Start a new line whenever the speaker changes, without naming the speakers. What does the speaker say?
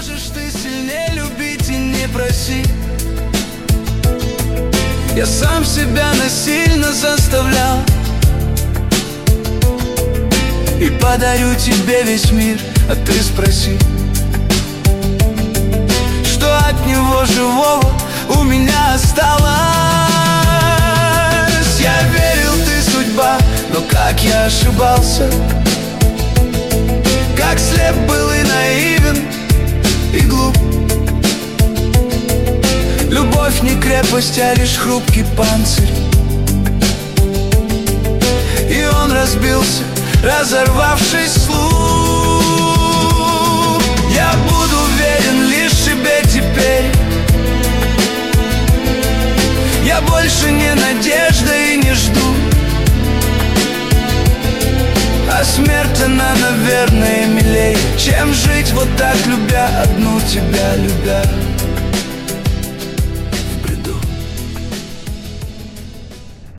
можешь ты сильнее любить и не проси. Я сам себя насильно заставлял, и подарю тебе весь мир, а ты спроси, что от него живого у меня осталось. Я верил, ты судьба, но как я ошибался, как слеп был и наивен, и глуп. Любовь не крепость, а лишь хрупкий панцирь, и он разбился, разорвавшись вслух. Я буду верен лишь себе теперь. Я больше не надежда и не жду, а смерть она, наверное, милей, чем жить вот так, любя, одну тебя любя.